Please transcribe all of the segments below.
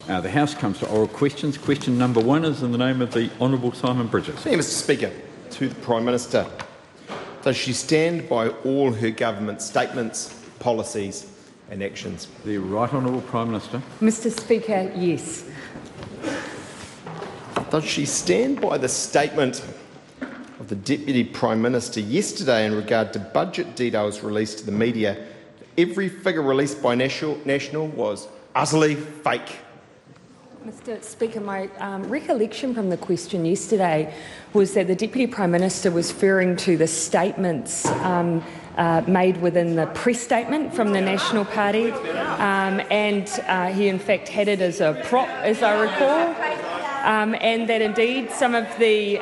The House comes to oral questions. Question number 1 is in the name of the Honourable Simon Bridges. Thank you, Mr Speaker. To the Prime Minister. Does she stand by all her government statements, policies and actions? The Right Honourable Prime Minister. Mr Speaker, yes. Does she stand by the statement of the Deputy Prime Minister yesterday in regard to budget details released to the media? Every figure released by National was utterly fake. Mr Speaker, my recollection from the question yesterday was that the Deputy Prime Minister was referring to the statements made within the press statement from the National Party, and he in fact had it as a prop, as I recall, and that indeed some of the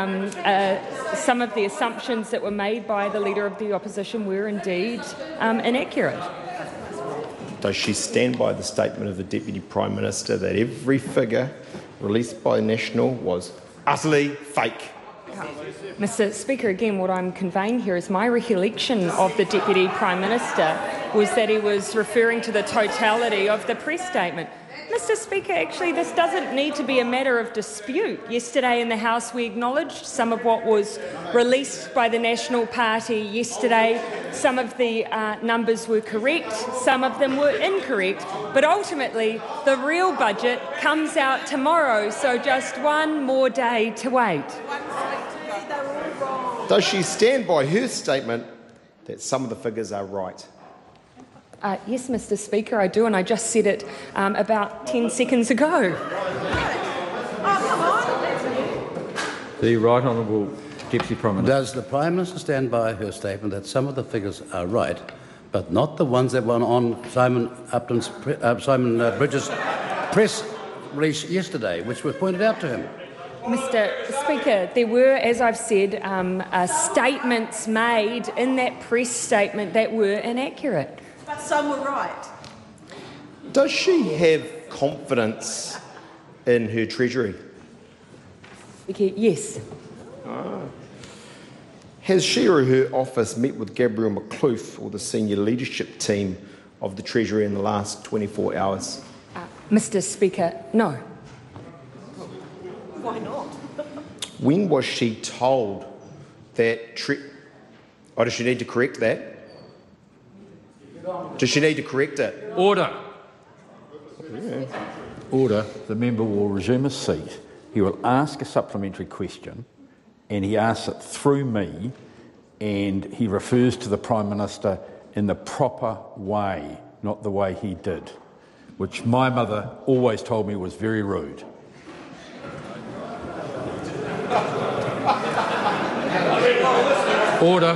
assumptions that were made by the Leader of the Opposition were indeed inaccurate. Does she stand by the statement of the Deputy Prime Minister that every figure released by National was utterly fake? Mr Speaker, again, what I'm conveying here is my recollection of the Deputy Prime Minister was that he was referring to the totality of the press statement. Mr Speaker, actually this doesn't need to be a matter of dispute. Yesterday in the House we acknowledged some of what was released by the National Party yesterday. Some of the numbers were correct, some of them were incorrect, but ultimately the real budget comes out tomorrow, so just one more day to wait. Does she stand by her statement that some of the figures are right? Yes, Mr Speaker, I do, and I just said it about 10 seconds ago. The Right Honourable Deputy Prime Minister. Does the Prime Minister stand by her statement that some of the figures are right, but not the ones that were on Simon Bridges' press release yesterday, which were pointed out to him? Mr Speaker, there were, as I've said, statements made in that press statement that were inaccurate. But some were right. Does she have confidence in her Treasury? Yes. Has she or her office met with Gabrielle McCloof or the senior leadership team of the Treasury in the last 24 hours? Mr Speaker, no. Why not? When was she told that... does she need to correct that? Does she need to correct it? Order. Yeah. Order. The member will resume his seat. He will ask a supplementary question, and he asks it through me, and he refers to the Prime Minister in the proper way, not the way he did, which my mother always told me was very rude. Order.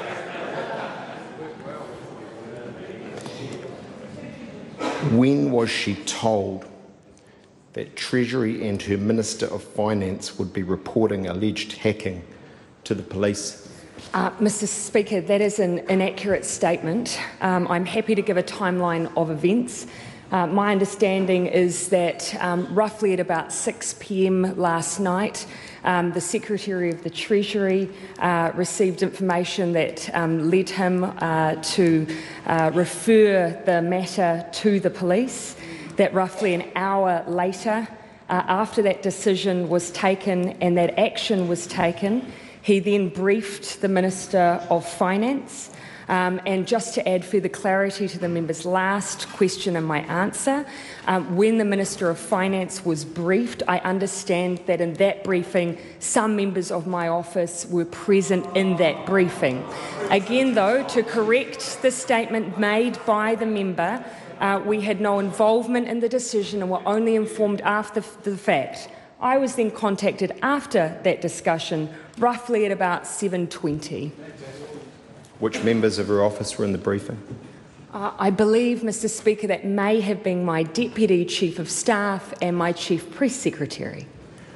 When was she told that Treasury and her Minister of Finance would be reporting alleged hacking to the police? Mr Speaker, that is an inaccurate statement. I'm happy to give a timeline of events. My understanding is that roughly at about 6 p.m. last night, the Secretary of the Treasury received information that led him to refer the matter to the police, that roughly an hour later, after that decision was taken and that action was taken, he then briefed the Minister of Finance. And just to add further clarity to the member's last question and my answer, when the Minister of Finance was briefed, I understand that in that briefing, some members of my office were present in that briefing. Again, though, to correct the statement made by the member, we had no involvement in the decision and were only informed after the fact. I was then contacted after that discussion, roughly at about 7:20. Which members of her office were in the briefing? I believe, Mr Speaker, that may have been my Deputy Chief of Staff and my Chief Press Secretary.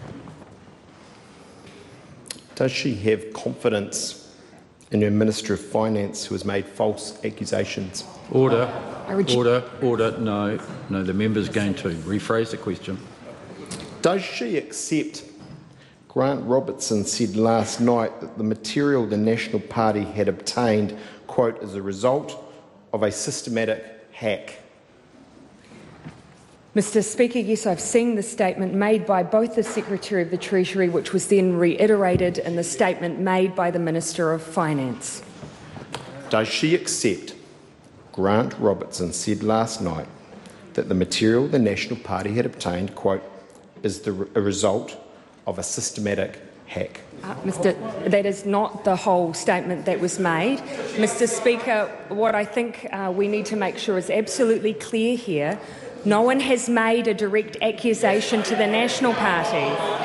Does she have confidence in her Minister of Finance who has made false accusations? Order. Order. No, the member's going to rephrase the question. Does she accept Grant Robertson said last night that the material the National Party had obtained, quote, as a result of a systematic hack? Mr Speaker, yes, I've seen the statement made by both the Secretary of the Treasury, which was then reiterated in the statement made by the Minister of Finance. Does she accept Grant Robertson said last night that the material the National Party had obtained, quote, is a result of a systematic hack? That is not the whole statement that was made. Mr Speaker, what I think we need to make sure is absolutely clear here, no one has made a direct accusation to the National Party.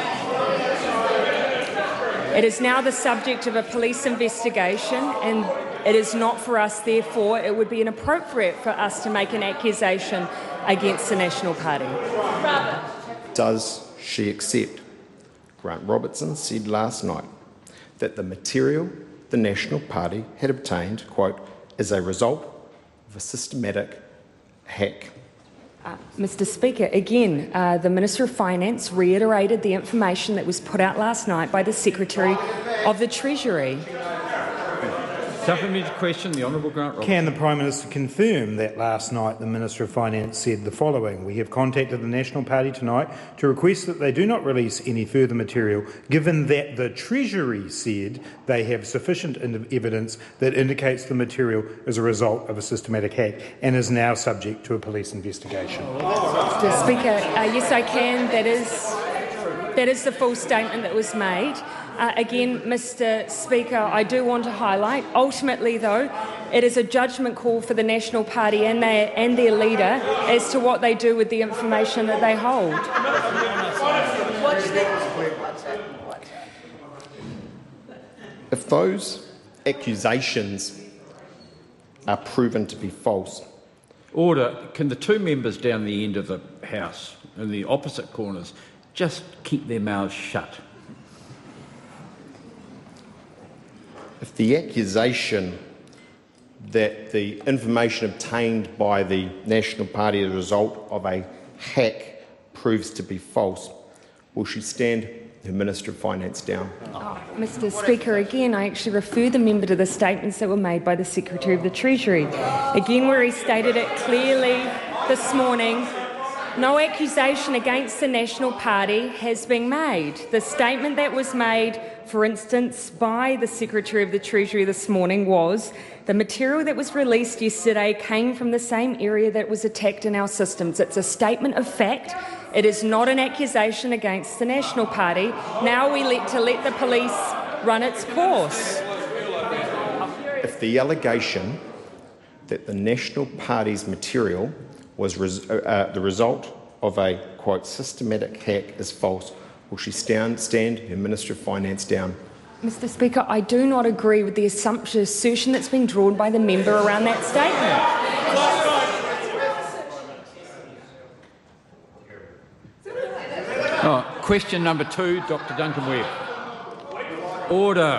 It is now the subject of a police investigation, and it is not for us, therefore, it would be inappropriate for us to make an accusation against the National Party. Does she accept Grant Robertson said last night that the material the National Party had obtained, quote, is a result of a systematic hack? Mr Speaker, again, the Minister of Finance reiterated the information that was put out last night by the Secretary of the Treasury. Supplementary question, the Honourable Grant Robertson. Can the Prime Minister confirm that last night the Minister of Finance said the following: "We have contacted the National Party tonight to request that they do not release any further material, given that the Treasury said they have sufficient evidence that indicates the material is a result of a systematic hack and is now subject to a police investigation." Mr Speaker, yes, I can. That is the full statement that was made. Again, Mr Speaker, I do want to highlight, ultimately though, it is a judgment call for the National Party and their leader as to what they do with the information that they hold. If those accusations are proven to be false. Order. Can the two members down the end of the House, in the opposite corners, just keep their mouths shut? If the accusation that the information obtained by the National Party as a result of a hack proves to be false, will she stand her Minister of Finance down? Mr Speaker, again, I actually refer the member to the statements that were made by the Secretary of the Treasury. Again, where he stated it clearly this morning, no accusation against the National Party has been made. The statement that was made, for instance, by the Secretary of the Treasury this morning was the material that was released yesterday came from the same area that was attacked in our systems. It's a statement of fact. It is not an accusation against the National Party. Now we let the police run its course. If the allegation that the National Party's material was the result of a, quote, systematic hack is false, will she stand her Minister of Finance down? Mr Speaker, I do not agree with the assertion that's been drawn by the member around that statement. Question number 2, Dr Duncan Webb. Order.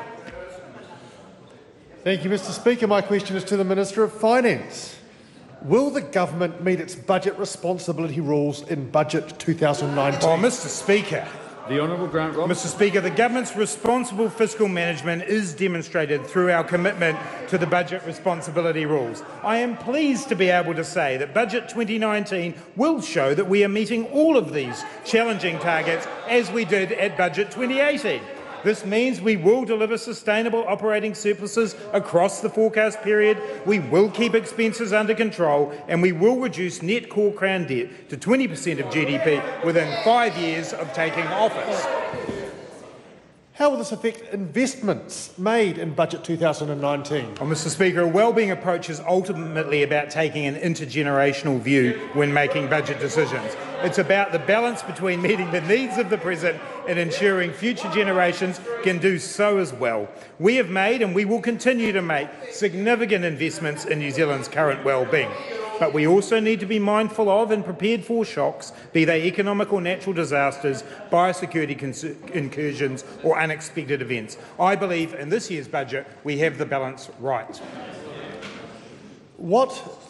Thank you, Mr Speaker. My question is to the Minister of Finance. Will the government meet its budget responsibility rules in Budget 2019? Mr Speaker. The Honourable Grant Robertson. Mr Speaker, the government's responsible fiscal management is demonstrated through our commitment to the budget responsibility rules. I am pleased to be able to say that Budget 2019 will show that we are meeting all of these challenging targets as we did at Budget 2018. This means we will deliver sustainable operating surpluses across the forecast period, we will keep expenses under control, and we will reduce net core Crown debt to 20% of GDP within 5 years of taking office. How will this affect investments made in Budget 2019? Mr Speaker, a wellbeing approach is ultimately about taking an intergenerational view when making budget decisions. It's about the balance between meeting the needs of the present and ensuring future generations can do so as well. We have made and we will continue to make significant investments in New Zealand's current wellbeing. But we also need to be mindful of and prepared for shocks, be they economic or natural disasters, biosecurity incursions or unexpected events. I believe in this year's budget we have the balance right. What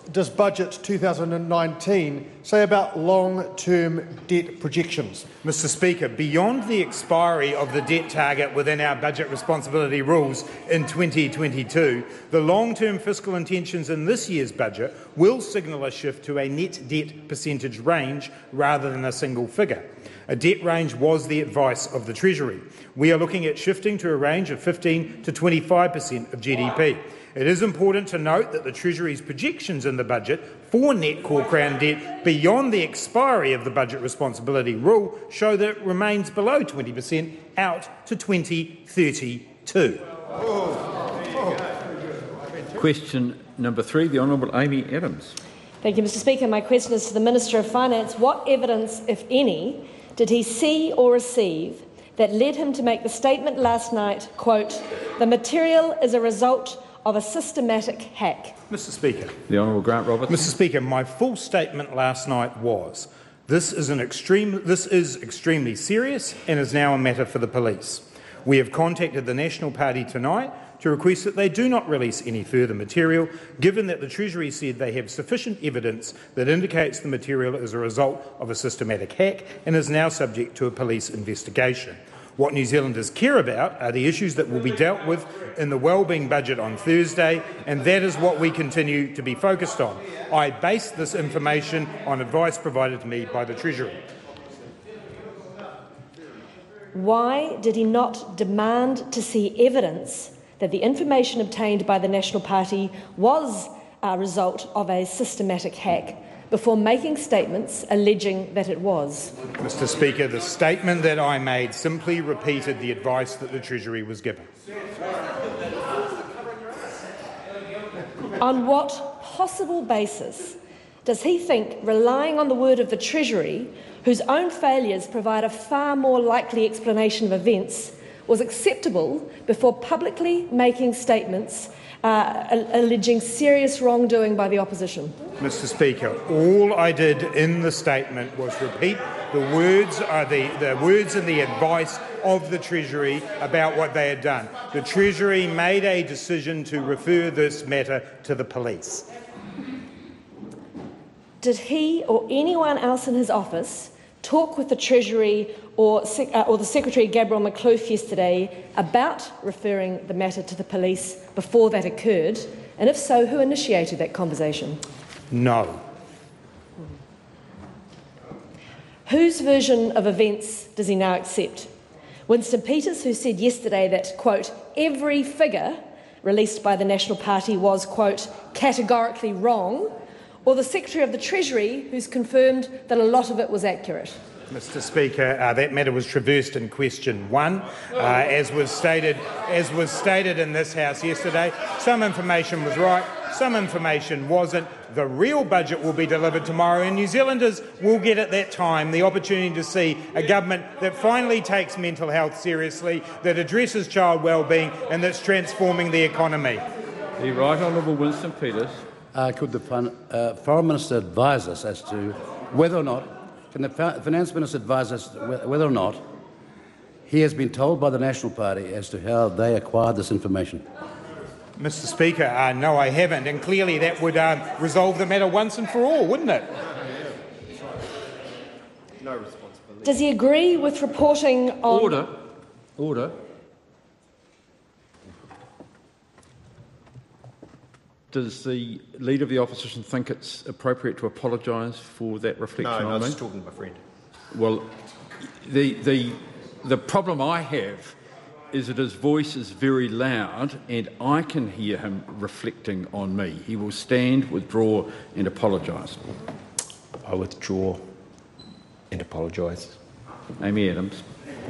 does Budget 2019 say about long-term debt projections? Mr Speaker, beyond the expiry of the debt target within our budget responsibility rules in 2022, the long-term fiscal intentions in this year's budget will signal a shift to a net debt percentage range rather than a single figure. A debt range was the advice of the Treasury. We are looking at shifting to a range of 15 to 25% of GDP. It is important to note that the Treasury's projections in the budget for net core Crown debt beyond the expiry of the budget responsibility rule show that it remains below 20% out to 2032. Question number 3, the Honourable Amy Adams. Thank you, Mr Speaker. My question is to the Minister of Finance. What evidence, if any, did he see or receive that led him to make the statement last night, quote, "The material is a result of a systematic hack"? Mr Speaker. The Honourable Grant Robertson. Mr Speaker, my full statement last night was, this is extremely serious and is now a matter for the police. We have contacted the National Party tonight to request that they do not release any further material, given that the Treasury said they have sufficient evidence that indicates the material is a result of a systematic hack and is now subject to a police investigation. What New Zealanders care about are the issues that will be dealt with in the wellbeing budget on Thursday, and that is what we continue to be focused on. I base this information on advice provided to me by the Treasury. Why did he not demand to see evidence that the information obtained by the National Party was a result of a systematic hack before making statements alleging that it was? Mr Speaker, the statement that I made simply repeated the advice that the Treasury was given. On what possible basis does he think relying on the word of the Treasury, whose own failures provide a far more likely explanation of events, was acceptable before publicly making statements alleging serious wrongdoing by the opposition? Mr Speaker, all I did in the statement was repeat the words and the advice of the Treasury about what they had done. The Treasury made a decision to refer this matter to the police. Did he or anyone else in his office talk with the Treasury or the Secretary Gabrielle McLuth yesterday about referring the matter to the police before that occurred? And if so, who initiated that conversation? No. Whose version of events does he now accept? Winston Peters, who said yesterday that, quote, every figure released by the National Party was, quote, categorically wrong, or the Secretary of the Treasury, who's confirmed that a lot of it was accurate? Mr Speaker, that matter was traversed in question 1. As was stated in this House yesterday, some information was right, some information wasn't. The real budget will be delivered tomorrow, and New Zealanders will get at that time the opportunity to see a government that finally takes mental health seriously, that addresses child wellbeing and that's transforming the economy. The Right Honourable Winston Peters. Could the Foreign Minister advise us as to whether or not, can the Finance Minister advise us whether or not he has been told by the National Party as to how they acquired this information? Mr Speaker, no, I haven't, and clearly that would resolve the matter once and for all, wouldn't it? No responsibility. Does he agree with reporting on... Order. Does the Leader of the Opposition think it's appropriate to apologise for that reflection on me? No, I was just talking to my friend. Well, the problem I have is that his voice is very loud and I can hear him reflecting on me. He will stand, withdraw and apologise. I withdraw and apologise. Amy Adams.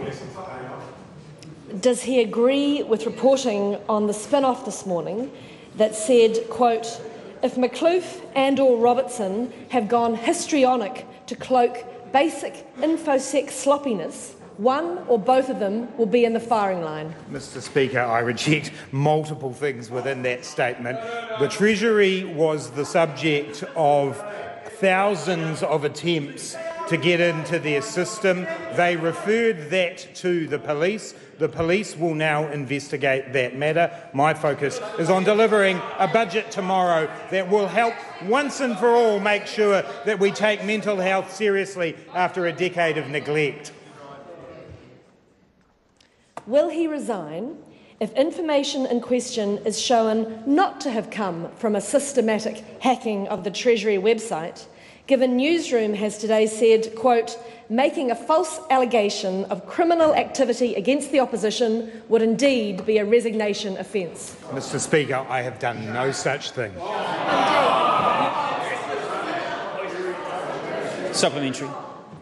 Does he agree with reporting on the spin-off this morning that said, quote, if McLuth and or Robertson have gone histrionic to cloak basic InfoSec sloppiness, one or both of them will be in the firing line? Mr Speaker, I reject multiple things within that statement. The Treasury was the subject of thousands of attempts to get into their system. They referred that to the police. The police will now investigate that matter. My focus is on delivering a budget tomorrow that will help once and for all make sure that we take mental health seriously after a decade of neglect. Will he resign if information in question is shown not to have come from a systematic hacking of the Treasury website, given Newsroom has today said, quote, making a false allegation of criminal activity against the opposition would indeed be a resignation offence? Mr. Speaker, I have done no such thing. Supplementary.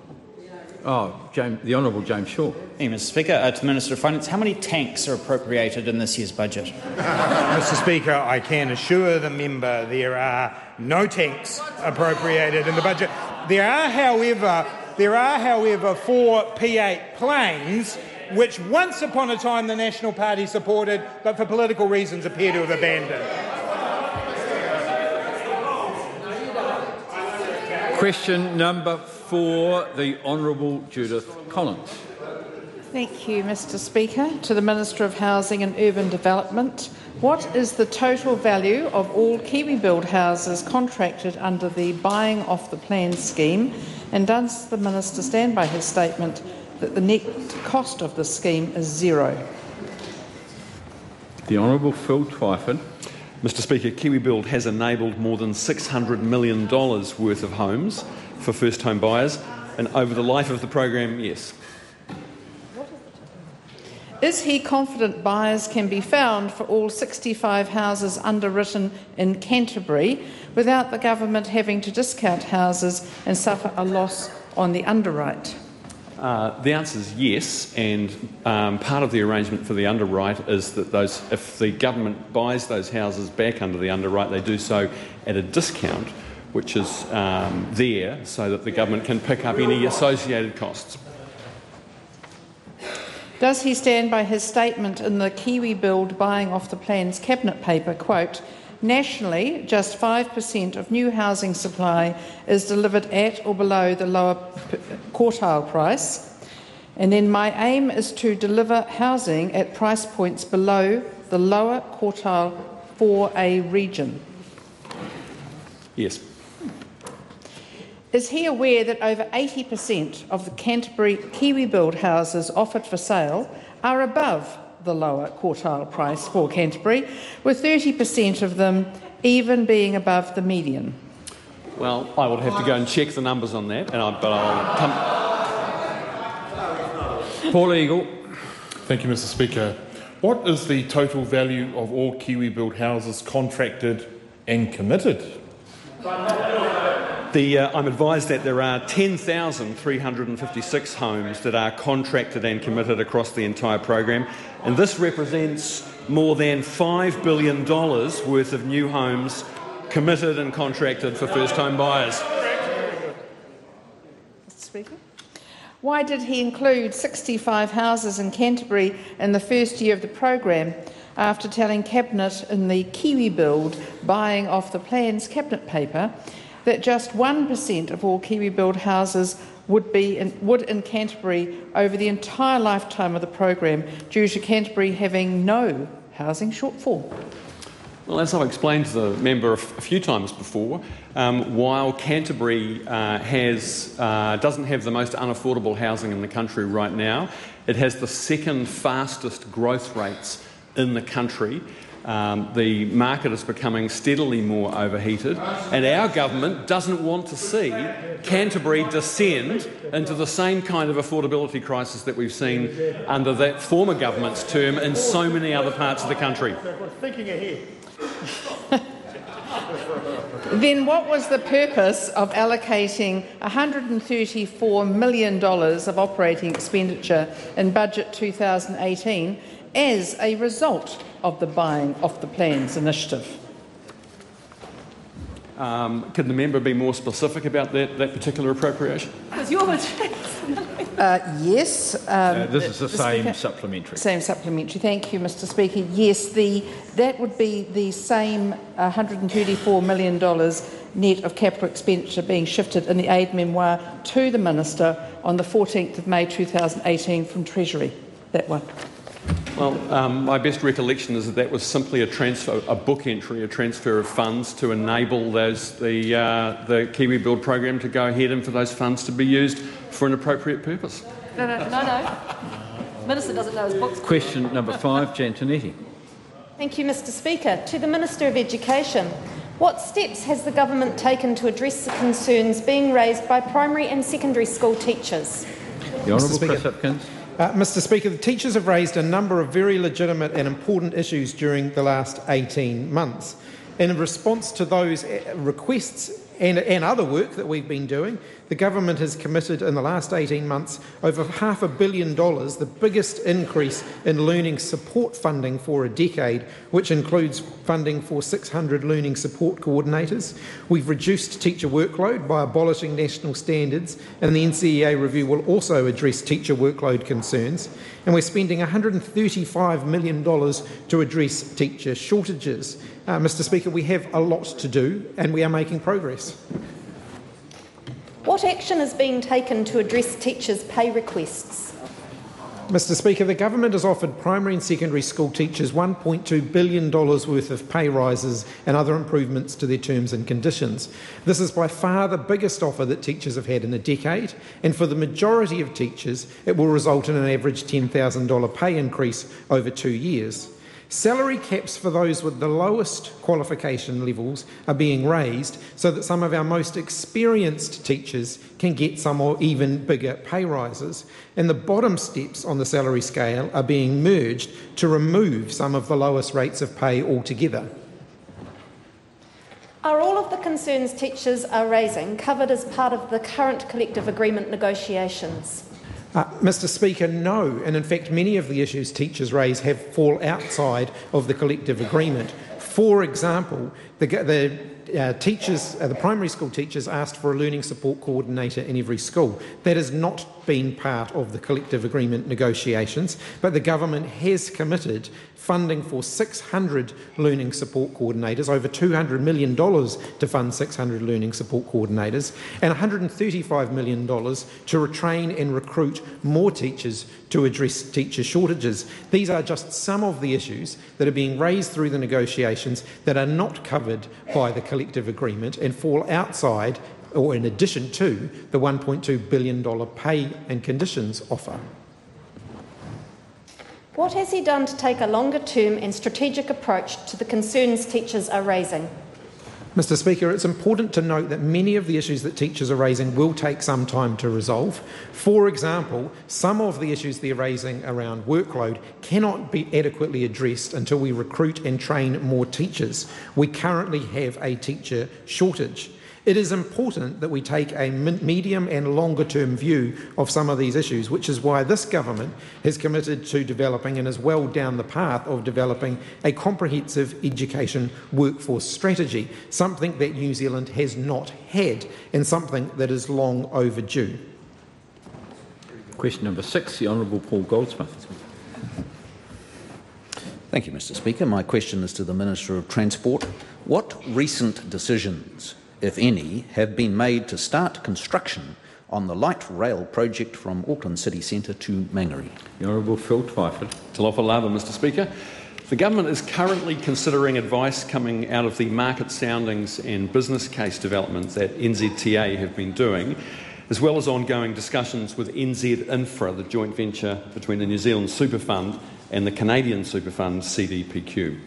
The Honourable James Shaw. Thank you, Mr. Speaker. To the Minister of Finance, how many tanks are appropriated in this year's budget? Mr. Speaker, I can assure the member there are no tanks appropriated in the budget. There are, however, 4 P-8 planes, which once upon a time the National Party supported, but for political reasons appear to have abandoned. Question number 4, the Honourable Judith Collins. Thank you, Mr. Speaker. To the Minister of Housing and Urban Development, what is the total value of all KiwiBuild houses contracted under the Buying Off the Plan scheme, and does the Minister stand by his statement that the net cost of the scheme is zero? The Honourable Phil Twyford. Mr. Speaker, KiwiBuild has enabled more than $600 million worth of homes for first home buyers, and over the life of the program, yes. Is he confident buyers can be found for all 65 houses underwritten in Canterbury without the government having to discount houses and suffer a loss on the underwrite? The answer is yes, and part of the arrangement for the underwrite is that if the government buys those houses back under the underwrite, they do so at a discount, which is there so that the government can pick up any associated costs. Does he stand by his statement in the KiwiBuild Buying Off the Plan's cabinet paper, quote, nationally, just 5% of new housing supply is delivered at or below the lower quartile price, and then my aim is to deliver housing at price points below the lower quartile for a region? Yes. Is he aware that over 80% of the Canterbury KiwiBuild houses offered for sale are above the lower quartile price for Canterbury, with 30% of them even being above the median? Well, I would have to go and check the numbers on that, but I'll come. Paul Eagle. Thank you, Mr. Speaker. What is the total value of all KiwiBuild houses contracted and committed? I'm advised that there are 10,356 homes that are contracted and committed across the entire program, and this represents more than $5 billion worth of new homes committed and contracted for first home buyers. Mr. Speaker, why did he include 65 houses in Canterbury in the first year of the program, after telling Cabinet in the KiwiBuild Buying Off the Plan's cabinet paper that just 1% of all KiwiBuild houses would in Canterbury over the entire lifetime of the program, due to Canterbury having no housing shortfall? Well, as I've explained to the member a few times before, while Canterbury doesn't have the most unaffordable housing in the country right now, it has the second fastest growth rates in the country. The market is becoming steadily more overheated, and our government doesn't want to see Canterbury descend into the same kind of affordability crisis that we've seen under that former government's term in so many other parts of the country. Thinking ahead. Then what was the purpose of allocating $134 million of operating expenditure in Budget 2018 as a result of the Buying Off the Plans initiative? Could the member be more specific about that particular appropriation? Yes. This is the same supplementary. Same supplementary. Thank you, Mr. Speaker. Yes, that would be the same $134 million net of capital expenditure being shifted in the aid memoir to the Minister on the 14th of May 2018 from Treasury. That one. Well, my best recollection is that was simply a transfer, a book entry, a transfer of funds to enable the Kiwi Build program to go ahead and for those funds to be used for an appropriate purpose. No. Minister doesn't know his books. Question number 5, Jan Tinetti. Thank you, Mr Speaker. To the Minister of Education, what steps has the government taken to address the concerns being raised by primary and secondary school teachers? The Honourable Chris Hipkins. Mr Speaker, the teachers have raised a number of very legitimate and important issues during the last 18 months. In response to those requests and other work that we've been doing, the government has committed in the last 18 months over $500 million, the biggest increase in learning support funding for a decade, which includes funding for 600 learning support coordinators. We've reduced teacher workload by abolishing national standards, and the NCEA review will also address teacher workload concerns. And we're spending $135 million to address teacher shortages. Mr Speaker, we have a lot to do, and we are making progress. What action is being taken to address teachers' pay requests? Mr Speaker, the government has offered primary and secondary school teachers $1.2 billion worth of pay rises and other improvements to their terms and conditions. This is by far the biggest offer that teachers have had in a decade, and for the majority of teachers, it will result in an average $10,000 pay increase over 2 years. Salary caps for those with the lowest qualification levels are being raised so that some of our most experienced teachers can get some or even bigger pay rises. And the bottom steps on the salary scale are being merged to remove some of the lowest rates of pay altogether. Are all of the concerns teachers are raising covered as part of the current collective agreement negotiations? Mr Speaker, no, and in fact many of the issues teachers raise fall outside of the collective agreement. For example, the primary school teachers asked for a learning support coordinator in every school. That has not been part of the collective agreement negotiations, but the government has committed funding for 600 learning support coordinators, over $200 million to fund 600 learning support coordinators, and $135 million to retrain and recruit more teachers to address teacher shortages. These are just some of the issues that are being raised through the negotiations that are not covered by the collective agreement and fall outside or in addition to the $1.2 billion pay and conditions offer. What has he done to take a longer-term and strategic approach to the concerns teachers are raising? Mr Speaker, it's important to note that many of the issues that teachers are raising will take some time to resolve. For example, some of the issues they're raising around workload cannot be adequately addressed until we recruit and train more teachers. We currently have a teacher shortage. It is important that we take a medium and longer term view of some of these issues, which is why this government has committed to developing and is well down the path of developing a comprehensive education workforce strategy, something that New Zealand has not had and something that is long overdue. Question number 6, the Honourable Paul Goldsmith. Thank you, Mr Speaker. My question is to the Minister of Transport. What recent decisions, if any, have been made to start construction on the light rail project from Auckland City Centre to Mangere? The Honourable Phil Twyford. Talofa lava, Mr Speaker. The government is currently considering advice coming out of the market soundings and business case developments that NZTA have been doing, as well as ongoing discussions with NZ Infra, the joint venture between the New Zealand Super Fund and the Canadian Super Fund CDPQ.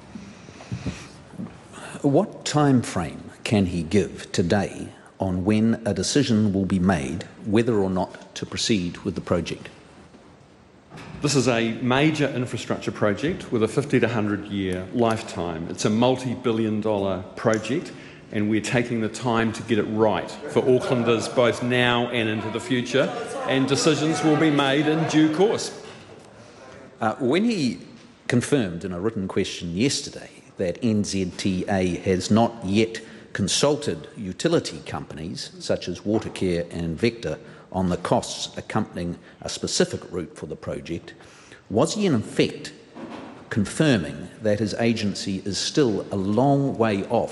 What time frame can he give today on when a decision will be made whether or not to proceed with the project? This is a major infrastructure project with a 50 to 100-year lifetime. It's a multi-billion-dollar project, and we're taking the time to get it right for Aucklanders both now and into the future, and decisions will be made in due course. When he confirmed in a written question yesterday that NZTA has not yet consulted utility companies such as Watercare and Vector on the costs accompanying a specific route for the project, was he in effect confirming that his agency is still a long way off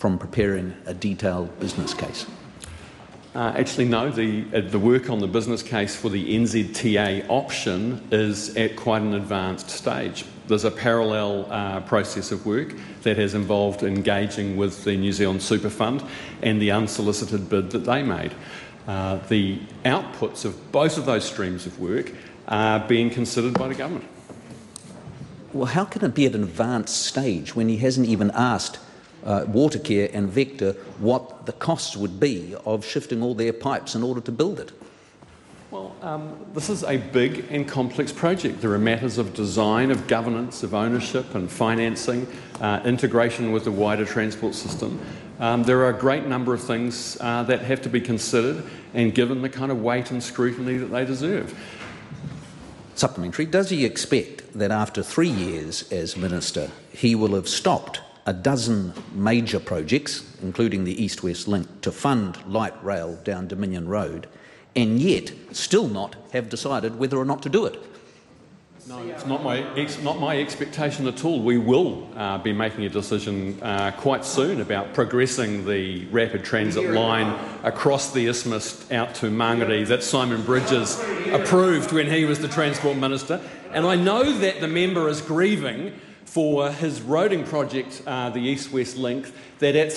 from preparing a detailed business case? Actually, no. The work on the business case for the NZTA option is at quite an advanced stage. There's a parallel process of work that has involved engaging with the New Zealand Super Fund and the unsolicited bid that they made. The outputs of both of those streams of work are being considered by the government. Well, how can it be at an advanced stage when he hasn't even asked Watercare and Vector what the costs would be of shifting all their pipes in order to build it? Well, this is a big and complex project. There are matters of design, of governance, of ownership and financing, integration with the wider transport system. There are a great number of things that have to be considered and given the kind of weight and scrutiny that they deserve. Supplementary. Does he expect that after 3 years as Minister, he will have stopped a dozen major projects, including the East-West Link, to fund light rail down Dominion Road, and yet still not have decided whether or not to do it? No, it's not my expectation at all. We will be making a decision quite soon about progressing the rapid transit line across the isthmus out to Mangere that Simon Bridges approved when he was the Transport Minister. And I know that the member is grieving for his roading project, the East-West Link, that at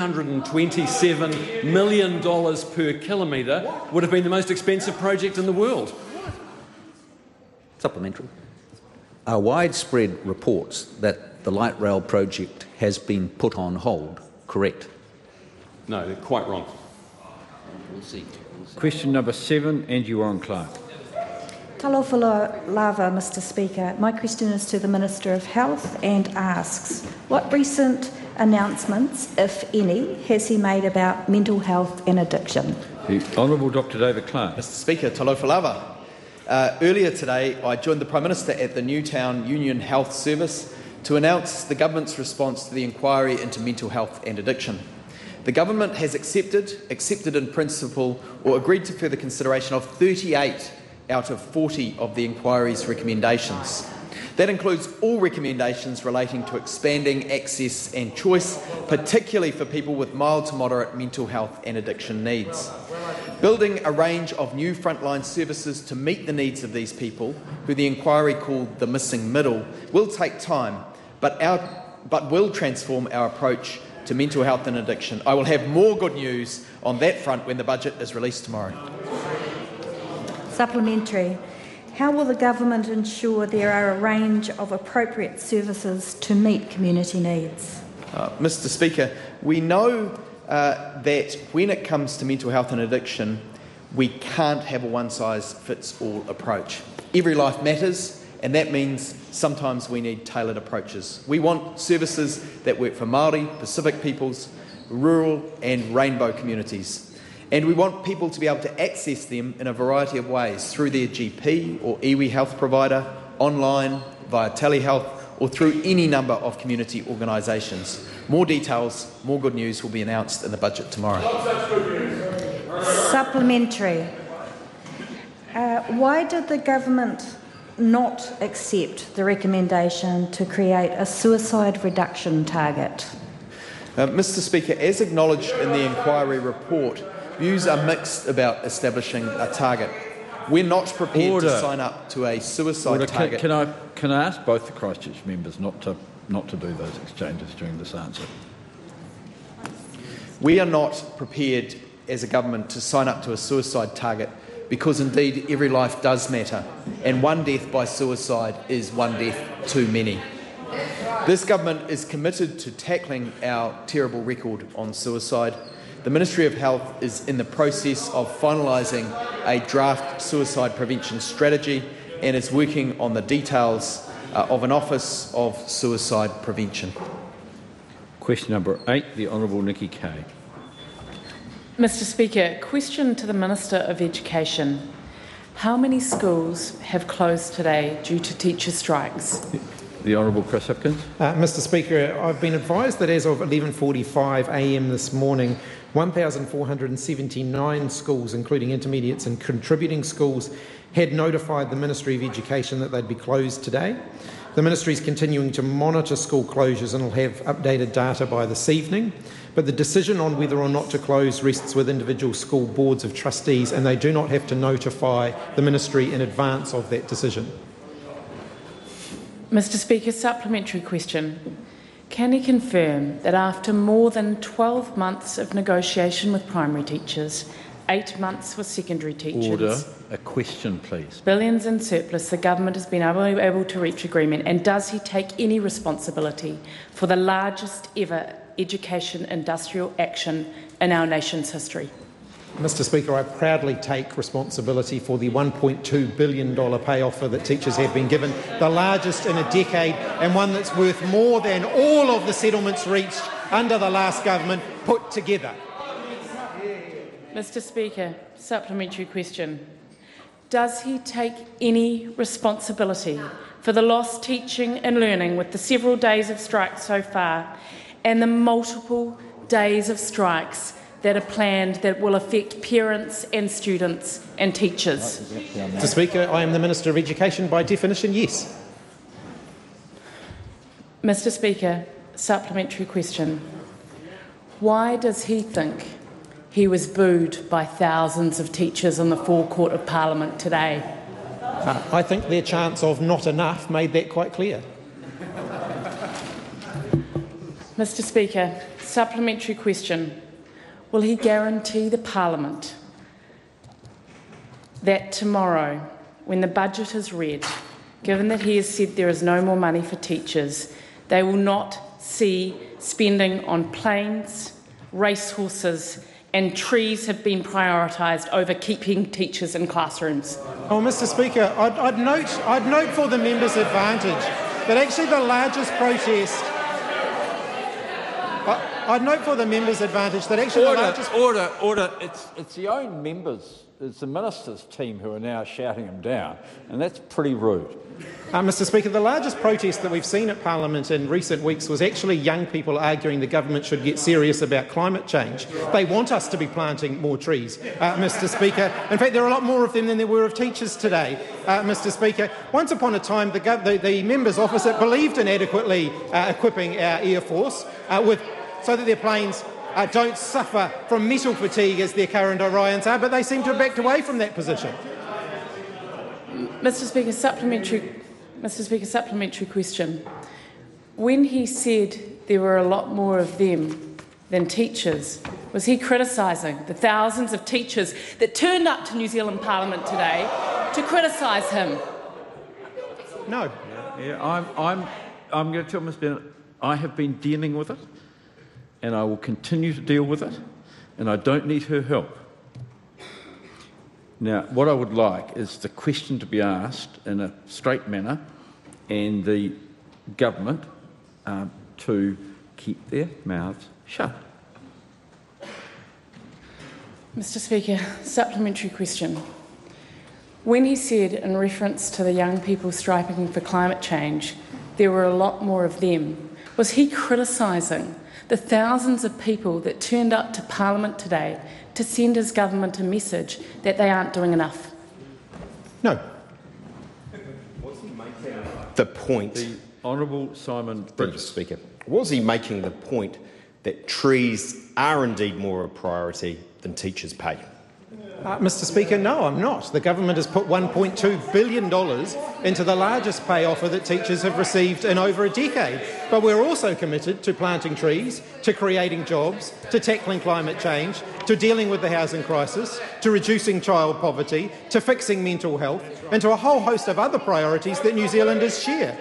$327 million per kilometre would have been the most expensive project in the world. Supplementary. Are widespread reports that the light rail project has been put on hold correct? No, they're quite wrong. We'll see. Question number 7, Angie Warren-Clark. Talofa lava, Mr Speaker. My question is to the Minister of Health and asks, what recent announcements, if any, has he made about mental health and addiction? The Honourable Dr David Clark. Mr Speaker, talofa lava. Earlier today, I joined the Prime Minister at the Newtown Union Health Service to announce the government's response to the inquiry into mental health and addiction. The government has accepted in principle or agreed to further consideration of 38 out of 40 of the inquiry's recommendations. That includes all recommendations relating to expanding access and choice, particularly for people with mild to moderate mental health and addiction needs. Building a range of new frontline services to meet the needs of these people, who the inquiry called the missing middle, will take time, but will transform our approach to mental health and addiction. I will have more good news on that front when the budget is released tomorrow. Supplementary. How will the government ensure there are a range of appropriate services to meet community needs? Mr Speaker, we know that when it comes to mental health and addiction, we can't have a one-size-fits-all approach. Every life matters, and that means sometimes we need tailored approaches. We want services that work for Māori, Pacific peoples, rural and rainbow communities. And we want people to be able to access them in a variety of ways, through their GP or iwi health provider, online, via telehealth, or through any number of community organisations. More details, more good news will be announced in the budget tomorrow. Supplementary. Why did the government not accept the recommendation to create a suicide reduction target? Mr Speaker, as acknowledged in the inquiry report, views are mixed about establishing a target. We're not prepared to sign up to a suicide target. Can I ask both the Christchurch members not to do those exchanges during this answer? We are not prepared as a government to sign up to a suicide target because indeed every life does matter, and one death by suicide is one death too many. This government is committed to tackling our terrible record on suicide. The Ministry of Health is in the process of finalising a draft suicide prevention strategy and is working on the details of an Office of Suicide Prevention. Question number 8, the Honourable Nikki Kay. Mr Speaker, question to the Minister of Education. How many schools have closed today due to teacher strikes? The Honourable Chris Hipkins. Mr Speaker, I've been advised that as of 11:45 a.m. this morning, 1,479 schools, including intermediates and contributing schools, had notified the Ministry of Education that they'd be closed today. The Ministry is continuing to monitor school closures and will have updated data by this evening. but the decision on whether or not to close rests with individual school boards of trustees, and they do not have to notify the ministry in advance of that decision. Mr Speaker, supplementary question. Can he confirm that after more than 12 months of negotiation with primary teachers, 8 months with secondary teachers... Order. A question, please. Billions in surplus, the government has been able to reach agreement, and does he take any responsibility for the largest ever education industrial action in our nation's history? Mr Speaker, I proudly take responsibility for the $1.2 billion pay offer that teachers have been given, the largest in a decade and one that's worth more than all of the settlements reached under the last government put together. Mr Speaker, supplementary question. Does he take any responsibility for the lost teaching and learning with the several days of strikes so far and the multiple days of strikes that are planned that will affect parents and students and teachers? Mr Speaker, I am the Minister of Education. By definition, yes. Mr Speaker, supplementary question. Why does he think he was booed by thousands of teachers in the forecourt of Parliament today? I think their chants of not enough made that quite clear. Mr Speaker, supplementary question. Will he guarantee the Parliament that tomorrow, when the budget is read, given that he has said there is no more money for teachers, they will not see spending on planes, racehorses and trees have been prioritised over keeping teachers in classrooms? Oh, Mr Speaker, I'd note for the member's advantage that actually the largest protest... I'd note for the member's advantage that actually Order, the largest... Order. It's the own members, it's the minister's team who are now shouting him down, and that's pretty rude. Mr Speaker, the largest protest that we've seen at Parliament in recent weeks was actually young people arguing the government should get serious about climate change. They want us to be planting more trees, Mr Speaker. In fact, there are a lot more of them than there were of teachers today, Mr Speaker. Once upon a time, the members opposite believed in adequately equipping our Air Force so that their planes don't suffer from metal fatigue as their current Orions are, but they seem to have backed away from that position. Mr Speaker, supplementary question. When he said there were a lot more of them than teachers, was he criticising the thousands of teachers that turned up to New Zealand Parliament today to criticise him? No. Yeah, I'm going to tell Ms Bennett, I have been dealing with it, and I will continue to deal with it, and I don't need her help. Now, what I would like is the question to be asked in a straight manner, and the government to keep their mouths shut. Mr Speaker, supplementary question. When he said in reference to the young people striking for climate change, there were a lot more of them, was he criticising the thousands of people that turned up to Parliament today to send his government a message that they aren't doing enough? No. Was he making the point? The Honourable Simon Bridges. Speaker. Was he making the point that trees are indeed more a priority than teachers' pay? Mr Speaker, no, I'm not. The government has put $1.2 billion into the largest pay offer that teachers have received in over a decade. But we're also committed to planting trees, to creating jobs, to tackling climate change, to dealing with the housing crisis, to reducing child poverty, to fixing mental health, and to a whole host of other priorities that New Zealanders share.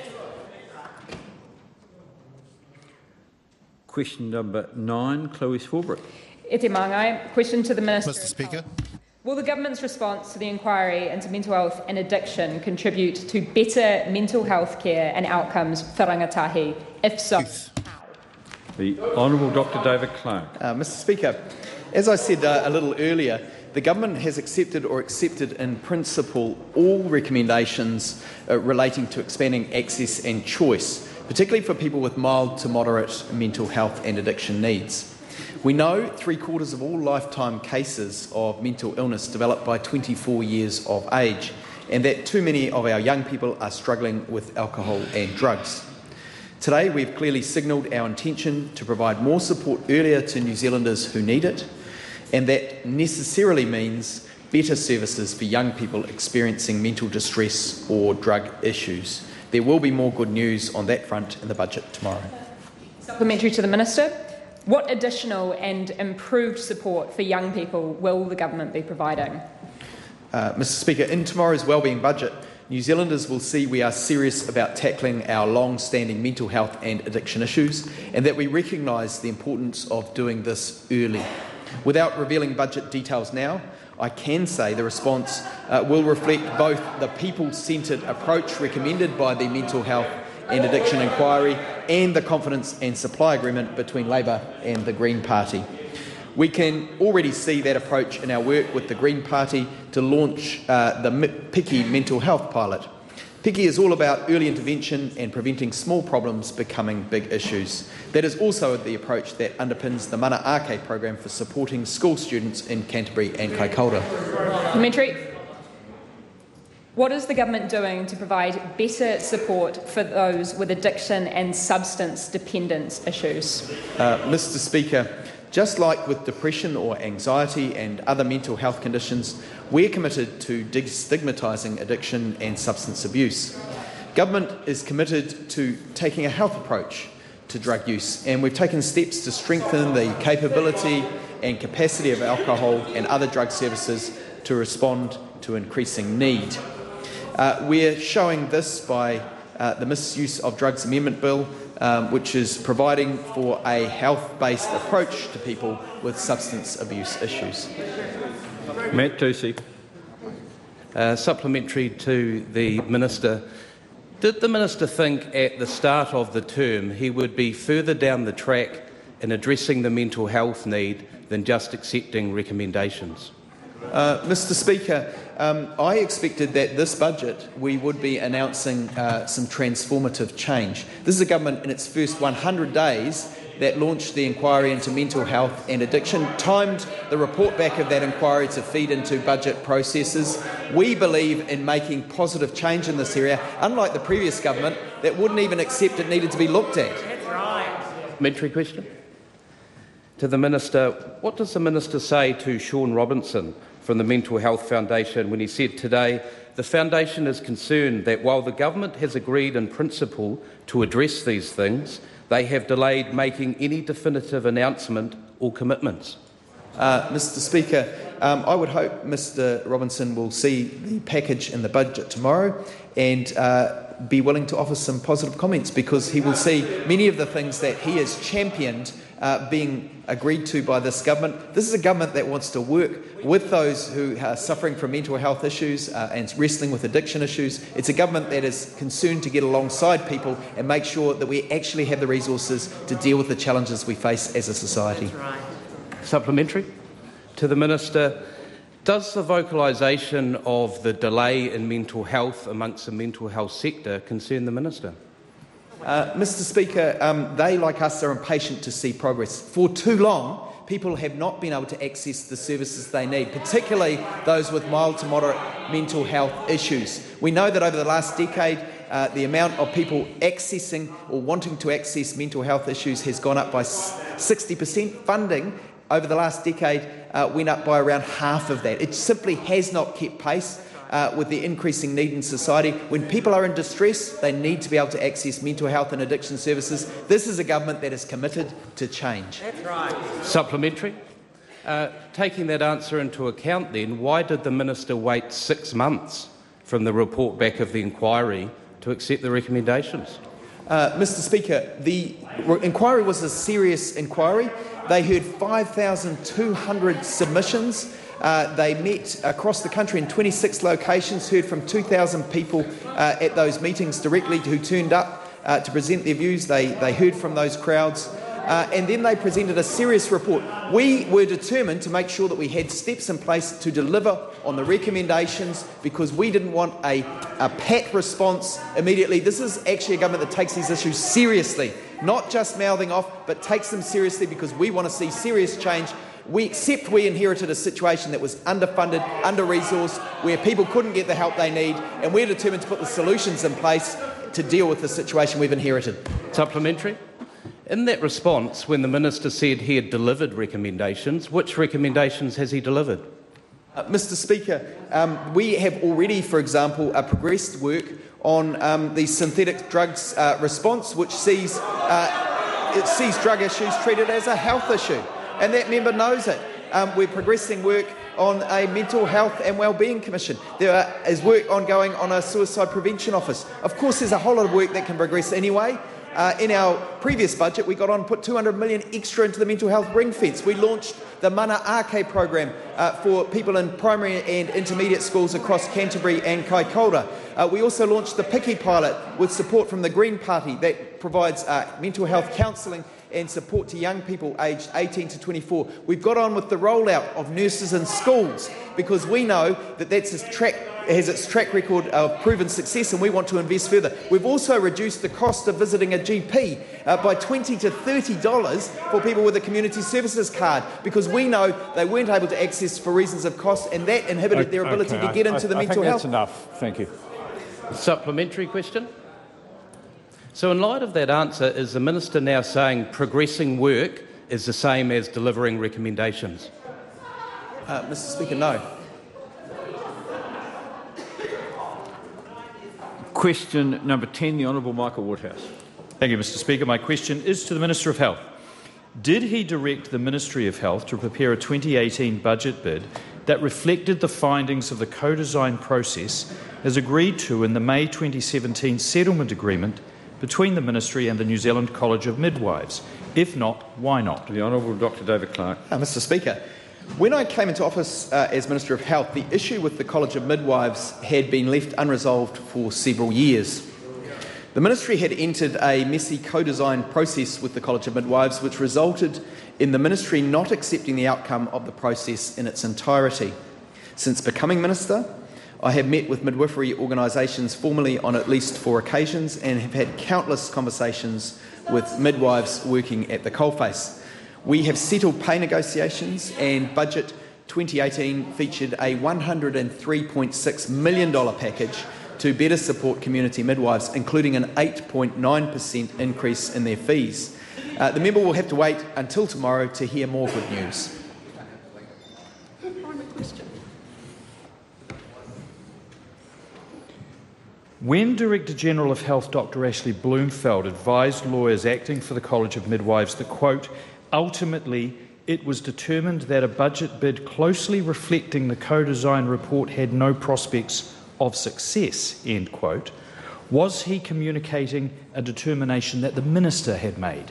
Question number 9, Chloe Swarbrick. E te Māngai, question to the Minister. Mr Speaker. Will the government's response to the inquiry into mental health and addiction contribute to better mental health care and outcomes for rangatahi? If so, how? The Honourable Dr David Clark. Mr Speaker, as I said a little earlier, the government has accepted in principle all recommendations relating to expanding access and choice, particularly for people with mild to moderate mental health and addiction needs. We know 3/4 of all lifetime cases of mental illness develop by 24 years of age, and that too many of our young people are struggling with alcohol and drugs. Today, we've clearly signalled our intention to provide more support earlier to New Zealanders who need it, and that necessarily means better services for young people experiencing mental distress or drug issues. There will be more good news on that front in the budget tomorrow. Supplementary to the Minister. What additional and improved support for young people will the government be providing? Mr Speaker, in tomorrow's wellbeing budget, New Zealanders will see we are serious about tackling our long-standing mental health and addiction issues, and that we recognise the importance of doing this early. Without revealing budget details now, I can say the response will reflect both the people-centred approach recommended by the Mental Health and Addiction Inquiry and the confidence and supply agreement between Labour and the Green Party. We can already see that approach in our work with the Green Party to launch the Piki mental health pilot. Piki is all about early intervention and preventing small problems becoming big issues. That is also the approach that underpins the Mana Ake program for supporting school students in Canterbury and Kaikoura. Supplementary. What is the government doing to provide better support for those with addiction and substance dependence issues? Mr Speaker, just like with depression or anxiety and other mental health conditions, we're committed to destigmatising addiction and substance abuse. Government is committed to taking a health approach to drug use, and we've taken steps to strengthen the capability and capacity of alcohol and other drug services to respond to increasing need. We're showing this by the Misuse of Drugs Amendment Bill, which is providing for a health-based approach to people with substance abuse issues. Matt Tusi. Supplementary to the Minister. Did the Minister think at the start of the term he would be further down the track in addressing the mental health need than just accepting recommendations? Mr Speaker, I expected that this budget we would be announcing some transformative change. This is a government in its first 100 days that launched the inquiry into mental health and addiction, timed the report back of that inquiry to feed into budget processes. We believe in making positive change in this area, unlike the previous government that wouldn't even accept it needed to be looked at. That's right. Supplementary question. To the Minister, what does the Minister say to Sean Robinson from the Mental Health Foundation when he said today the Foundation is concerned that while the government has agreed in principle to address these things, they have delayed making any definitive announcement or commitments? Mr Speaker, I would hope Mr Robinson will see the package in the budget tomorrow and be willing to offer some positive comments, because he will see many of the things that he has championed being agreed to by this government. This is a government that wants to work with those who are suffering from mental health issues and wrestling with addiction issues. It's a government that is concerned to get alongside people and make sure that we actually have the resources to deal with the challenges we face as a society. That's right. Supplementary. To the Minister, does the vocalisation of the delay in mental health amongst the mental health sector concern the Minister? Mr Speaker, they, like us, are impatient to see progress. For too long, people have not been able to access the services they need, particularly those with mild to moderate mental health issues. We know that over the last decade, the amount of people accessing or wanting to access mental health issues has gone up by 60%. Funding over the last decade went up by around half of that. It simply has not kept pace with the increasing need in society. When people are in distress, they need to be able to access mental health and addiction services. This is a government that is committed to change. That's right. Supplementary. Taking that answer into account then, why did the Minister wait 6 months from the report back of the inquiry to accept the recommendations? Mr Speaker, the inquiry was a serious inquiry. They heard 5,200 submissions. They met across the country in 26 locations, heard from 2,000 people at those meetings directly who turned up to present their views. They heard from those crowds. And then they presented a serious report. We were determined to make sure that we had steps in place to deliver on the recommendations, because we didn't want a pat response immediately. This is actually a government that takes these issues seriously, not just mouthing off, but takes them seriously, because we want to see serious change. We inherited a situation that was underfunded, under-resourced, where people couldn't get the help they need, and we're determined to put the solutions in place to deal with the situation we've inherited. Supplementary. In that response, when the Minister said he had delivered recommendations, which recommendations has he delivered? Mr Speaker, we have already, for example, progressed work on the synthetic drugs response, which sees drug issues treated as a health issue, and that member knows it. We're progressing work on a mental health and wellbeing commission. There is work ongoing on a suicide prevention office. Of course, there's a whole lot of work that can progress anyway. In our previous budget, we got on and put $200 million extra into the mental health ring fence. We launched the Mana Ake program for people in primary and intermediate schools across Canterbury and Kaikoura. We also launched the Piki pilot with support from the Green Party that provides mental health counselling and support to young people aged 18 to 24. We've got on with the rollout of nurses in schools because we know that has its track record of proven success, and we want to invest further. We've also reduced the cost of visiting a GP by $20 to $30 for people with a community services card, because we know they weren't able to access for reasons of cost, and that inhibited their ability to get into the mental health. I think that's enough. Thank you. Supplementary question. So in light of that answer, is the Minister now saying progressing work is the same as delivering recommendations? Mr Speaker, no. Question number 10, the Honourable Michael Woodhouse. Thank you, Mr Speaker. My question is to the Minister of Health. Did he direct the Ministry of Health to prepare a 2018 budget bid that reflected the findings of the co-design process as agreed to in the May 2017 settlement agreement between the Ministry and the New Zealand College of Midwives? If not, why not? The Honourable Dr David Clark. Mr Speaker, when I came into office as Minister of Health, the issue with the College of Midwives had been left unresolved for several years. The Ministry had entered a messy co-design process with the College of Midwives, which resulted in the Ministry not accepting the outcome of the process in its entirety. Since becoming Minister, I have met with midwifery organisations formally on at least 4 occasions and have had countless conversations with midwives working at the coalface. We have settled pay negotiations, and Budget 2018 featured a $103.6 million package to better support community midwives, including an 8.9% increase in their fees. The member will have to wait until tomorrow to hear more good news. When Director-General of Health Dr Ashley Bloomfield advised lawyers acting for the College of Midwives that, quote, ultimately it was determined that a budget bid closely reflecting the co-design report had no prospects of success, end quote, was he communicating a determination that the Minister had made?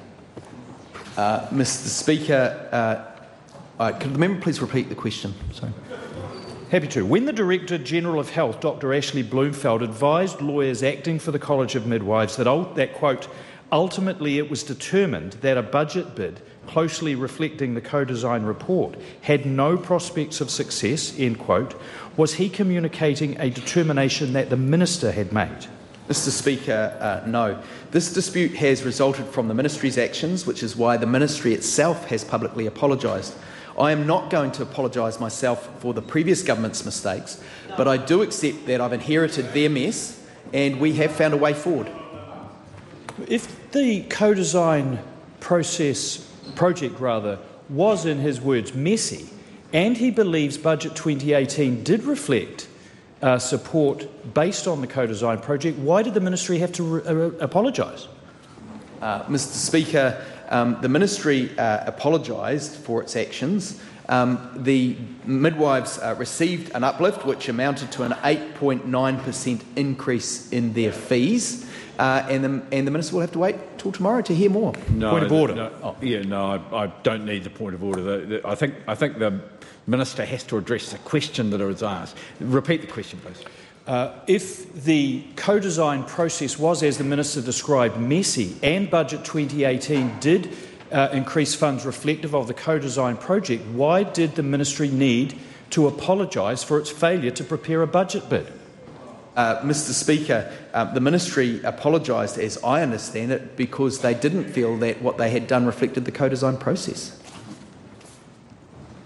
Mr Speaker, could the member please repeat the question? Sorry. Happy to. When the Director-General of Health, Dr Ashley Bloomfield, advised lawyers acting for the College of Midwives that quote, ultimately it was determined that a budget bid closely reflecting the co-design report had no prospects of success, end quote, was he communicating a determination that the Minister had made? Mr Speaker, no. This dispute has resulted from the Ministry's actions, which is why the Ministry itself has publicly apologised. I am not going to apologise myself for the previous government's mistakes, but I do accept that I've inherited their mess and we have found a way forward. If the co-design project was, in his words, messy, and he believes Budget 2018 did reflect support based on the co-design project, why did the Ministry have to apologise? Mr Speaker, the Ministry apologised for its actions. The midwives received an uplift which amounted to an 8.9% increase in their fees, and the Minister will have to wait till tomorrow to hear more. Point of order. I don't need the point of order. I think the Minister has to address the question that was asked. Repeat the question, please. If the co-design process was, as the Minister described, messy, and Budget 2018 did increase funds reflective of the co-design project, why did the Ministry need to apologise for its failure to prepare a budget bid? Mr Speaker, the Ministry apologised, as I understand it, because they didn't feel that what they had done reflected the co-design process.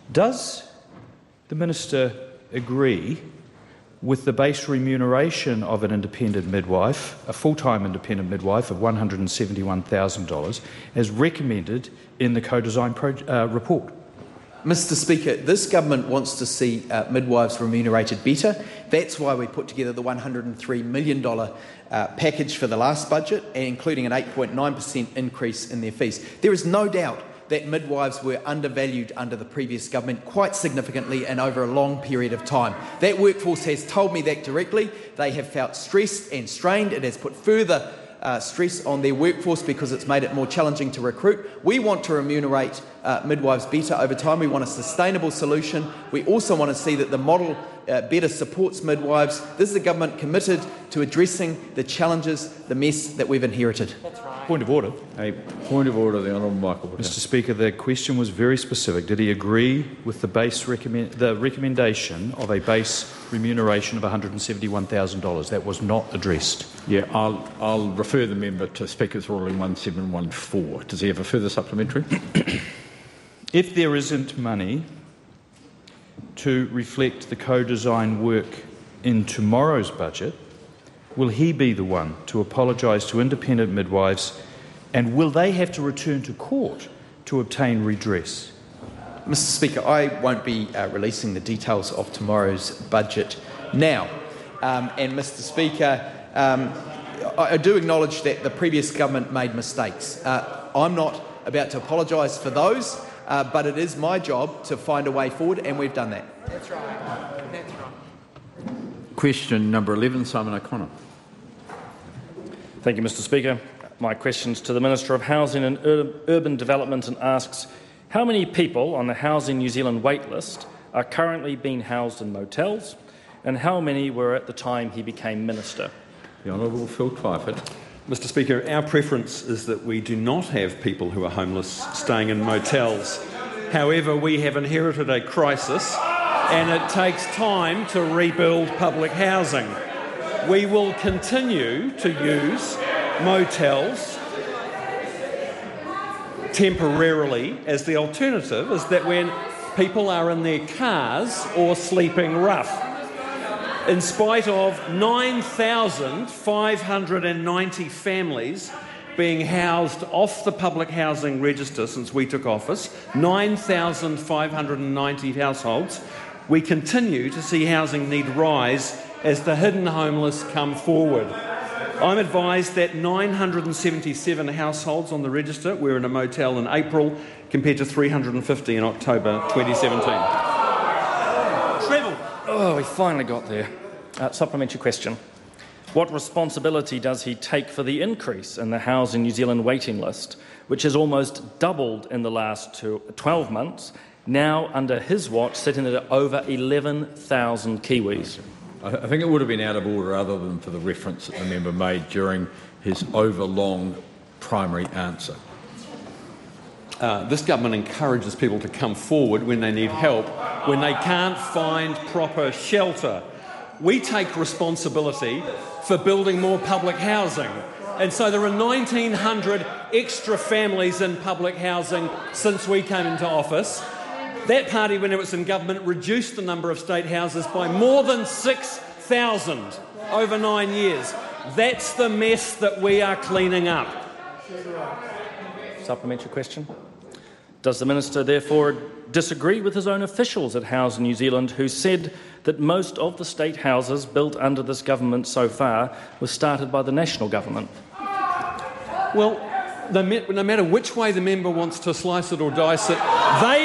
Does the Minister agree with the base remuneration of an independent midwife, a full-time independent midwife of $171,000, as recommended in the co-design report? Mr Speaker, this government wants to see midwives remunerated better. That's why we put together the $103 million package for the last budget, including an 8.9% increase in their fees. There is no doubt that midwives were undervalued under the previous government quite significantly and over a long period of time. That workforce has told me that directly. They have felt stressed and strained. It has put further stress on their workforce because it's made it more challenging to recruit. We want to remunerate midwives better over time. We want a sustainable solution. We also want to see that the model better supports midwives. This is a government committed to addressing the challenges, the mess that we've inherited. That's right. Point of order. A point of order, the Honourable Michael Whittaker. Mr Speaker, the question was very specific. Did he agree with the recommendation of a base remuneration of $171,000? That was not addressed. Yeah, I'll refer the member to Speaker's ruling 1714. Does he have a further supplementary? If there isn't money to reflect the co-design work in tomorrow's budget, will he be the one to apologise to independent midwives, and will they have to return to court to obtain redress? Mr Speaker, I won't be releasing the details of tomorrow's budget now. And Mr Speaker, I do acknowledge that the previous government made mistakes. I'm not about to apologise for those, but it is my job to find a way forward, and we've done that. That's right. That's right. Question number 11, Simon O'Connor. Thank you, Mr Speaker. My question is to the Minister of Housing and Urban Development and asks, how many people on the Housing New Zealand waitlist are currently being housed in motels, and how many were at the time he became Minister? The Honourable Phil Twyford. Mr Speaker, our preference is that we do not have people who are homeless staying in motels. However, we have inherited a crisis and it takes time to rebuild public housing. We will continue to use motels temporarily as the alternative, is that when people are in their cars or sleeping rough. In spite of 9,590 families being housed off the public housing register since we took office, 9,590 households, we continue to see housing need rise as the hidden homeless come forward. I'm advised that 977 households on the register were in a motel in April, compared to 350 in October 2017. Treble. Oh, we finally got there. Supplementary question. What responsibility does he take for the increase in the Housing New Zealand waiting list, which has almost doubled in the last 12 months, now under his watch sitting at over 11,000 Kiwis? I think it would have been out of order other than for the reference that the member made during his overlong primary answer. This government encourages people to come forward when they need help, when they can't find proper shelter. We take responsibility for building more public housing. And so there are 1,900 extra families in public housing since we came into office. That party, when it was in government, reduced the number of state houses by more than 6,000 over 9 years. That's the mess that we are cleaning up. Supplementary question. Does the Minister therefore disagree with his own officials at Housing New Zealand, who said that most of the state houses built under this government so far were started by the national government? Well, no matter which way the member wants to slice it or dice it, they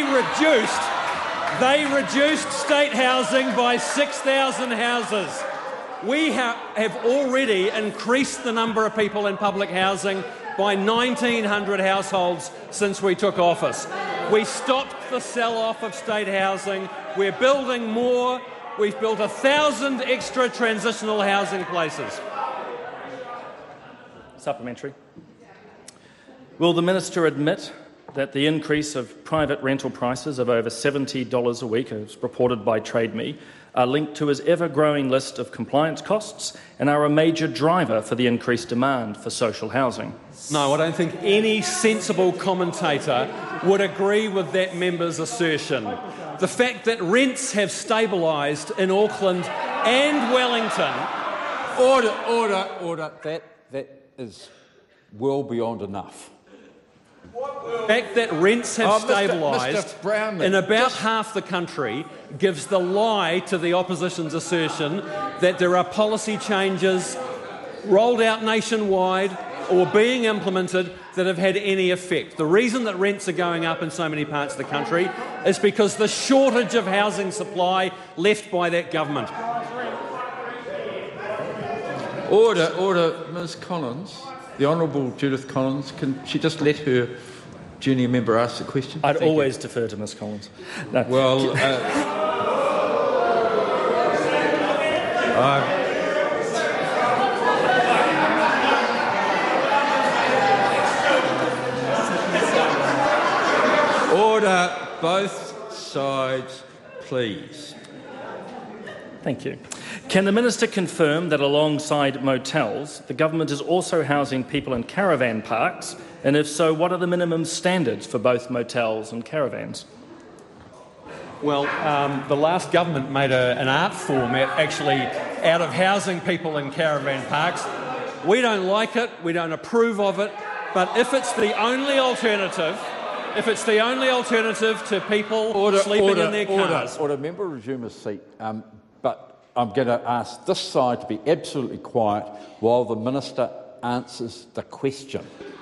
reduced state housing by 6,000 houses. We have already increased the number of people in public housing by 1,900 households since we took office. We stopped the sell-off of state housing. We're building more. We've built 1,000 extra transitional housing places. Supplementary. Will the Minister admit that the increase of private rental prices of over $70 a week, as reported by Trade Me, are linked to his ever-growing list of compliance costs and are a major driver for the increased demand for social housing? No, I don't think any sensible commentator would agree with that member's assertion. the fact that rents have stabilised in Auckland and Wellington. Order. That is well beyond enough. The fact that rents have stabilised in about half the country gives the lie to the opposition's assertion that there are policy changes rolled out nationwide or being implemented that have had any effect. The reason that rents are going up in so many parts of the country is because the shortage of housing supply left by that government. Order, Ms Collins. The Honourable Judith Collins. Can she just let her junior member ask the question? I'd always defer to Ms Collins. No. Well, order, both sides, please. Thank you. Can the Minister confirm that alongside motels, the government is also housing people in caravan parks? And if so, what are the minimum standards for both motels and caravans? Well, the last government made an art form actually out of housing people in caravan parks. We don't like it, we don't approve of it, but if it's the only alternative to people sleeping in their cars... Order, member resume his seat. But I'm going to ask this side to be absolutely quiet while the Minister answers the question.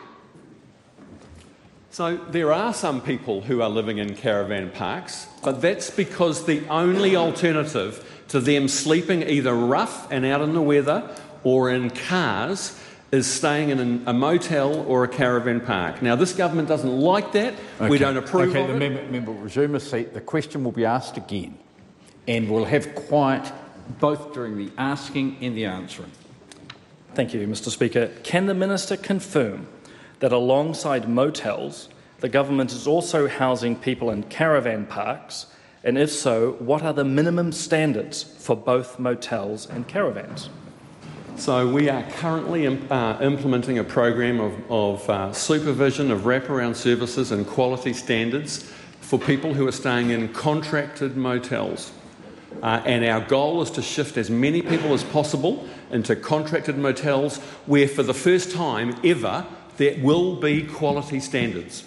So there are some people who are living in caravan parks, but that's because the only alternative to them sleeping either rough and out in the weather or in cars is staying in a motel or a caravan park. Now, this government doesn't like that. Okay. We don't approve of it. Okay, the member will resume his seat. The question will be asked again, and we'll have quiet both during the asking and the answering. Thank you, Mr Speaker. Can the Minister confirm that alongside motels, the government is also housing people in caravan parks? And if so, what are the minimum standards for both motels and caravans? So we are currently implementing a program of supervision of wraparound services and quality standards for people who are staying in contracted motels. And our goal is to shift as many people as possible into contracted motels where for the first time ever there will be quality standards.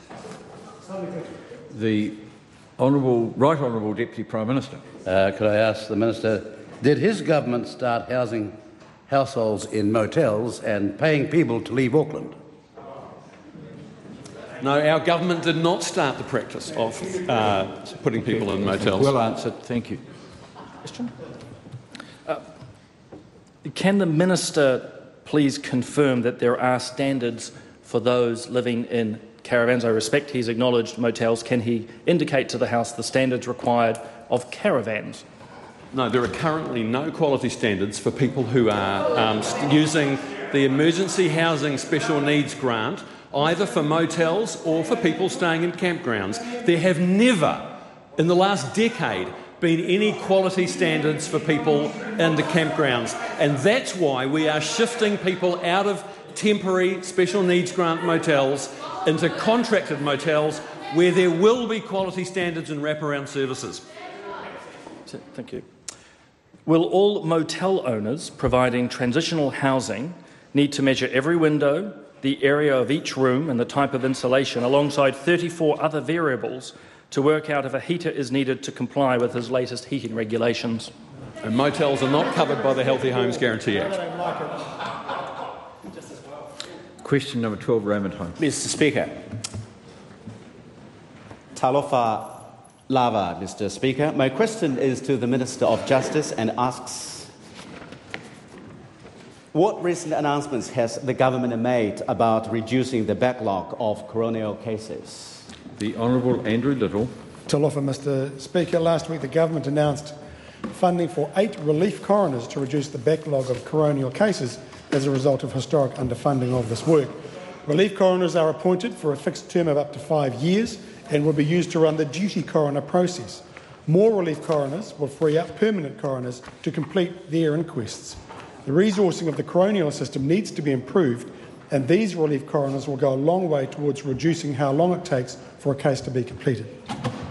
The Right Honourable Deputy Prime Minister. Could I ask the Minister, did his government start housing households in motels and paying people to leave Auckland? No, our government did not start the practice of putting people in motels. Well answered, thank you. Question? Can the Minister please confirm that there are standards for those living in caravans? I respect he's acknowledged motels. Can he indicate to the House the standards required of caravans? No, there are currently no quality standards for people who are using the Emergency Housing Special Needs Grant, either for motels or for people staying in campgrounds. There have never, in the last decade, been any quality standards for people in the campgrounds. And that's why we are shifting people out of temporary special needs grant motels into contracted motels where there will be quality standards and wraparound services. Thank you. Will all motel owners providing transitional housing need to measure every window, the area of each room and the type of insulation alongside 34 other variables to work out if a heater is needed to comply with his latest heating regulations? And motels are not covered by the Healthy Homes Guarantee Act. Question number 12, Raymond Holmes. Mr Speaker. Talofa Lava, Mr Speaker. My question is to the Minister of Justice and asks, what recent announcements has the government made about reducing the backlog of coronial cases? The Honourable Andrew Little. Talofa, Mr Speaker. Last week the government announced funding for 8 relief coroners to reduce the backlog of coronial cases as a result of historic underfunding of this work. Relief coroners are appointed for a fixed term of up to 5 years and will be used to run the duty coroner process. More relief coroners will free up permanent coroners to complete their inquests. The resourcing of the coronial system needs to be improved, and these relief coroners will go a long way towards reducing how long it takes for a case to be completed.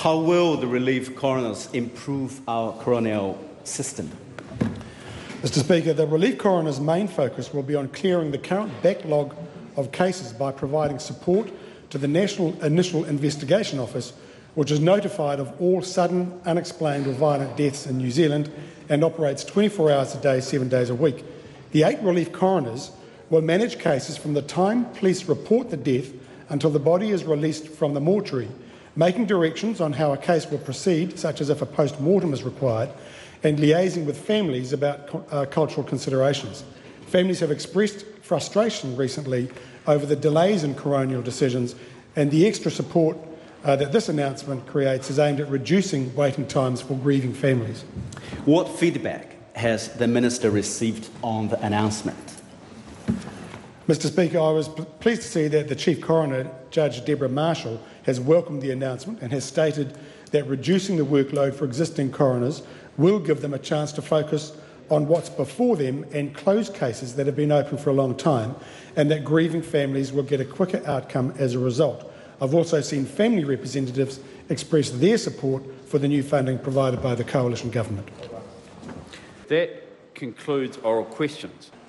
how will the relief coroners improve our coronial system? Mr. Speaker, the relief coroner's main focus will be on clearing the current backlog of cases by providing support to the National Initial Investigation Office, which is notified of all sudden, unexplained or violent deaths in New Zealand and operates 24 hours a day, 7 days a week. The 8 relief coroners will manage cases from the time police report the death until the body is released from the mortuary, making directions on how a case will proceed, such as if a post-mortem is required, and liaising with families about cultural considerations. Families have expressed frustration recently over the delays in coronial decisions, and the extra support that this announcement creates is aimed at reducing waiting times for grieving families. What feedback has the Minister received on the announcement? Mr. Speaker, I was pleased to see that the Chief Coroner, Judge Deborah Marshall, has welcomed the announcement and has stated that reducing the workload for existing coroners will give them a chance to focus on what's before them and close cases that have been open for a long time, and that grieving families will get a quicker outcome as a result. I've also seen family representatives express their support for the new funding provided by the Coalition Government. That concludes oral questions.